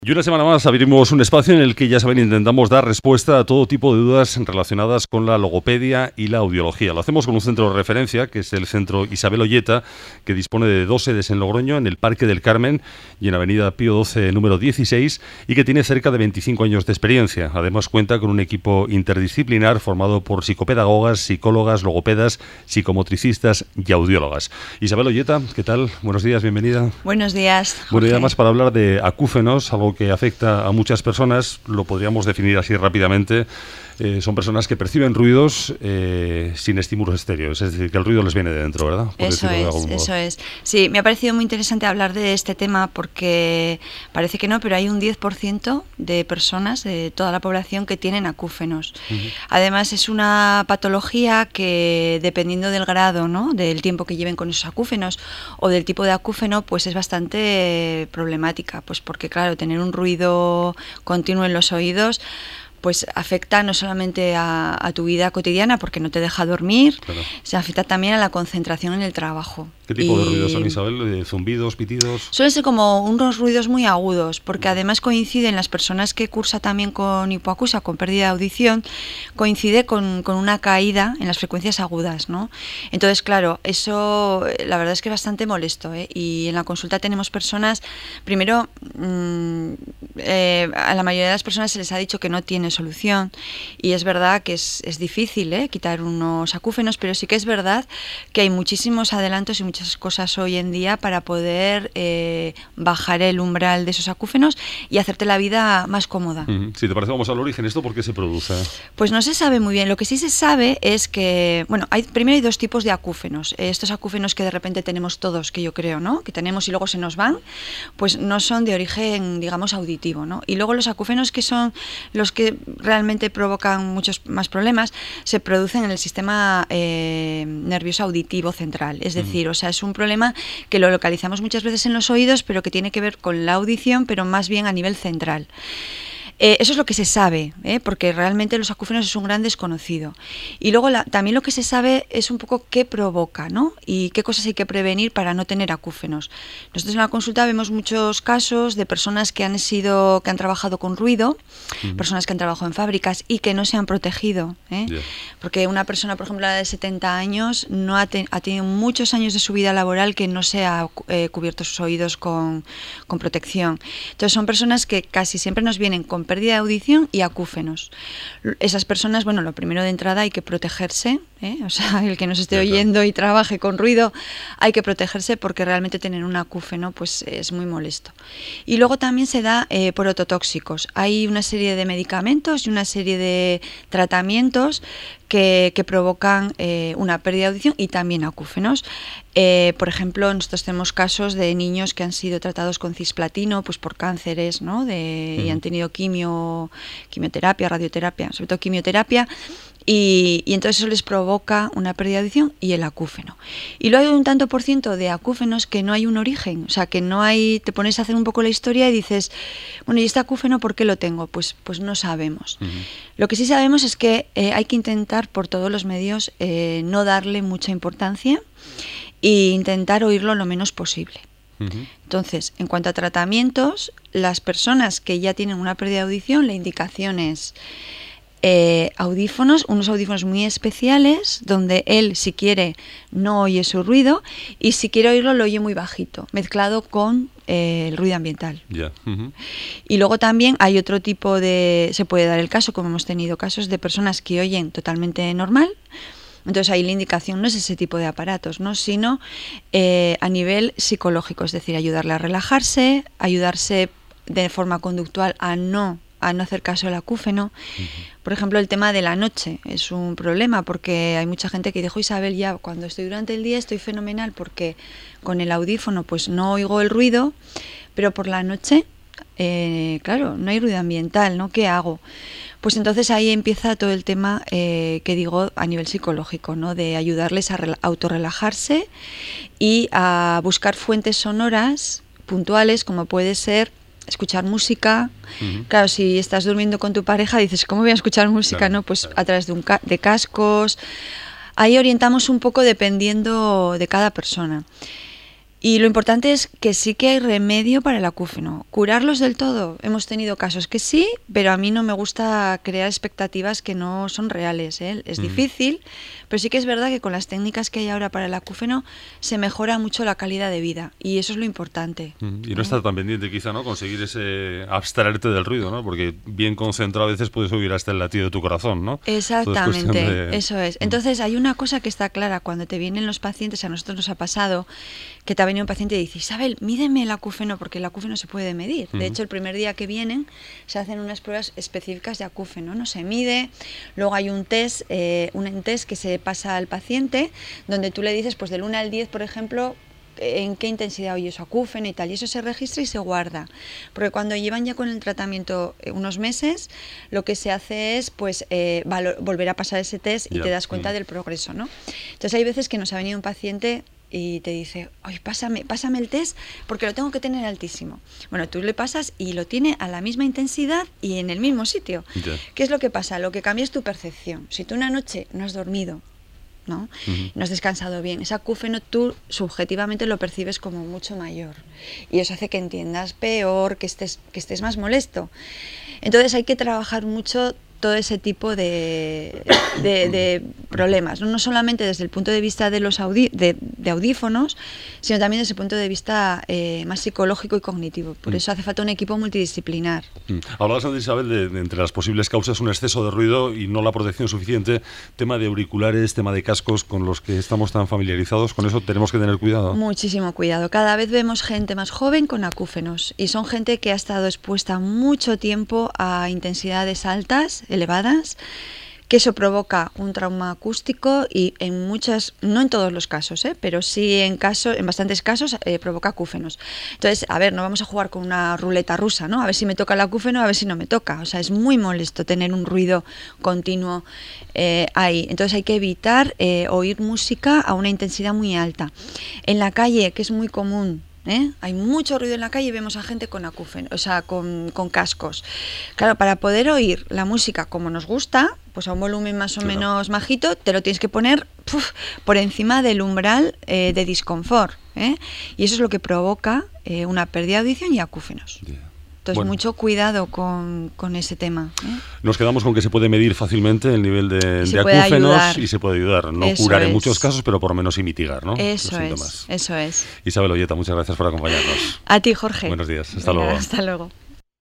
Y una semana más abrimos un espacio en el que, ya saben, intentamos dar respuesta a todo tipo de dudas relacionadas con la logopedia y la audiología. Lo hacemos con un centro de referencia, que es el Centro Isabel Olleta, que dispone de 2 sedes en Logroño, en el Parque del Carmen y en Avenida Pío XII, número 16, y que tiene cerca de 25 años de experiencia. Además, cuenta con un equipo interdisciplinar formado por psicopedagogas, psicólogas, logopedas, psicomotricistas y audiólogas. Isabel Olleta, ¿qué tal? Buenos días, bienvenida. Buenos días, Jorge. Bueno, y además para hablar de acúfenos, algo que afecta a muchas personas, lo podríamos definir así rápidamente. Son personas que perciben ruidos sin estímulos exteriores, es decir, que el ruido les viene de dentro, ¿verdad? Eso es. Sí, me ha parecido muy interesante hablar de este tema porque parece que no, pero hay un 10% de personas de toda la población que tienen acúfenos. Además, es una patología que, dependiendo del grado, ¿no?, del tiempo que lleven con esos acúfenos o del tipo de acúfeno, pues es bastante problemática, pues porque, claro, tener un ruido continuo en los oídos pues afecta no solamente a tu vida cotidiana porque no te deja dormir, claro, se afecta también a la concentración en el trabajo. ¿Qué tipo de ruidos son, Isabel? ¿Zumbidos, pitidos? Suelen ser como unos ruidos muy agudos, porque además coinciden las personas que cursan también con hipoacusia, con pérdida de audición, coincide con una caída en las frecuencias agudas, ¿no? Entonces, claro, eso la verdad es que es bastante molesto, ¿eh? Y en la consulta tenemos personas, primero, a la mayoría de las personas se les ha dicho que no tiene solución, y es verdad que es difícil, quitar unos acúfenos, pero sí que es verdad que hay muchísimos adelantos y muchas cosas hoy en día para poder bajar el umbral de esos acúfenos y hacerte la vida más cómoda. Si te parece, vamos al origen. ¿Esto por qué se produce? Pues no se sabe muy bien. Lo que sí se sabe es que, bueno, primero hay 2 tipos de acúfenos. Estos acúfenos que de repente tenemos todos, que yo creo, ¿no?, que tenemos y luego se nos van, pues no son de origen, digamos, auditivo, ¿no? Y luego los acúfenos, que son los que realmente provocan muchos más problemas, se producen en el sistema nervioso auditivo central. Es decir, o sea, es un problema que lo localizamos muchas veces en los oídos, pero que tiene que ver con la audición, pero más bien a nivel central. Eso es lo que se sabe, porque realmente los acúfenos es un gran desconocido. Y luego también lo que se sabe es un poco qué provoca, ¿no?, y qué cosas hay que prevenir para no tener acúfenos. Nosotros en la consulta vemos muchos casos de personas que han trabajado con ruido, personas que han trabajado en fábricas y que no se han protegido, porque una persona, por ejemplo, de 70 años, no ha tenido muchos años de su vida laboral que no se ha cubierto sus oídos con protección. Entonces son personas que casi siempre nos vienen con pérdida de audición y acúfenos. Esas personas, bueno, lo primero de entrada hay que protegerse, o sea, el que nos esté oyendo y trabaje con ruido, hay que protegerse porque realmente tener un acúfeno pues es muy molesto. Y luego también se da por ototóxicos. Hay una serie de medicamentos y una serie de tratamientos que provocan una pérdida de audición y también acúfenos. Por ejemplo, nosotros tenemos casos de niños que han sido tratados con cisplatino, pues por cánceres, ¿no?, y han tenido quimioterapia, radioterapia, sobre todo quimioterapia, y entonces eso les provoca una pérdida de audición y el acúfeno. Y luego hay un tanto por ciento de acúfenos que no hay un origen, o sea, que no hay, te pones a hacer un poco la historia y dices, bueno, ¿y este acúfeno por qué lo tengo? Pues no sabemos. Lo que sí sabemos es que hay que intentar por todos los medios no darle mucha importancia e intentar oírlo lo menos posible. Entonces, en cuanto a tratamientos, las personas que ya tienen una pérdida de audición, la indicación es unos audífonos muy especiales, donde él, si quiere, no oye su ruido, y si quiere oírlo, lo oye muy bajito, mezclado con el ruido ambiental. Y luego también hay otro tipo se puede dar el caso, como hemos tenido casos de personas que oyen totalmente normal. Entonces ahí la indicación no es ese tipo de aparatos, ¿no?, sino a nivel psicológico, es decir, ayudarle a relajarse, ayudarse de forma conductual a no hacer caso al acúfeno. Por ejemplo, el tema de la noche es un problema porque hay mucha gente que dijo, Isabel, ya cuando estoy durante el día estoy fenomenal porque con el audífono pues no oigo el ruido, pero por la noche, claro, no hay ruido ambiental, ¿no? ¿Qué hago? Pues entonces ahí empieza todo el tema que digo a nivel psicológico, ¿no?, de ayudarles a autorrelajarse y a buscar fuentes sonoras puntuales, como puede ser escuchar música. Claro, si estás durmiendo con tu pareja dices, ¿cómo voy a escuchar música? Claro, ¿no? Pues a través de cascos. Ahí orientamos un poco dependiendo de cada persona. Y lo importante es que sí que hay remedio para el acúfeno. Curarlos del todo, hemos tenido casos que sí, pero a mí no me gusta crear expectativas que no son reales, ¿eh? Es difícil, pero sí que es verdad que con las técnicas que hay ahora para el acúfeno se mejora mucho la calidad de vida y eso es lo importante. Y no estar tan pendiente quizá, ¿no? Conseguir ese abstraerte del ruido, ¿no? Porque bien concentrado a veces puedes oír hasta el latido de tu corazón, ¿no? Exactamente, eso es. Entonces hay una cosa que está clara cuando te vienen los pacientes, a nosotros nos ha pasado que te ha venido un paciente y dice: Isabel, mídeme el acúfeno, porque el acúfeno se puede medir. De hecho, el primer día que vienen se hacen unas pruebas específicas de acúfeno, ¿no? Se mide, luego hay un test que se pasa al paciente, donde tú le dices, pues del 1 al 10, por ejemplo, en qué intensidad oye su acúfeno y tal, y eso se registra y se guarda, porque cuando llevan ya con el tratamiento unos meses, lo que se hace es pues volver a pasar ese test y te das cuenta del progreso, ¿no? Entonces hay veces que nos ha venido un paciente y te dice: oye, pásame el test porque lo tengo que tener altísimo. Bueno, tú le pasas y lo tiene a la misma intensidad y en el mismo sitio. ¿Qué es lo que pasa? Lo que cambia es tu percepción. Si tú una noche no has dormido, ¿no? No has descansado bien, ese acúfeno tú subjetivamente lo percibes como mucho mayor y eso hace que entiendas peor, que estés más molesto. Entonces hay que trabajar mucho todo ese tipo de problemas, ¿no? No solamente desde el punto de vista de los de audífonos, sino también desde el punto de vista más psicológico y cognitivo. Por eso hace falta un equipo multidisciplinar. Hablabas antes, Isabel, de entre las posibles causas un exceso de ruido y no la protección suficiente. Tema de auriculares, tema de cascos con los que estamos tan familiarizados, con eso tenemos que tener cuidado. Muchísimo cuidado. Cada vez vemos gente más joven con acúfenos y son gente que ha estado expuesta mucho tiempo a intensidades altas, elevadas, que eso provoca un trauma acústico y en muchas, no en todos los casos, pero sí en bastantes casos provoca acúfenos. Entonces, a ver, no vamos a jugar con una ruleta rusa, ¿no? A ver si me toca el acúfeno, a ver si no me toca. O sea, es muy molesto tener un ruido continuo ahí. Entonces hay que evitar oír música a una intensidad muy alta. En la calle, que es muy común, hay mucho ruido en la calle y vemos a gente con acúfeno, o sea, con cascos. Claro, para poder oír la música como nos gusta, pues a un volumen más o menos majito, te lo tienes que poner por encima del umbral de disconfort, y eso es lo que provoca una pérdida de audición y acúfenos. Entonces, mucho cuidado con ese tema. Nos quedamos con que se puede medir fácilmente el nivel de acúfenos y se puede ayudar. No curar en muchos casos, pero por lo menos y mitigar, ¿no? Eso es. Isabel Olleta, muchas gracias por acompañarnos. A ti, Jorge. Buenos días. Hasta luego. Hasta luego.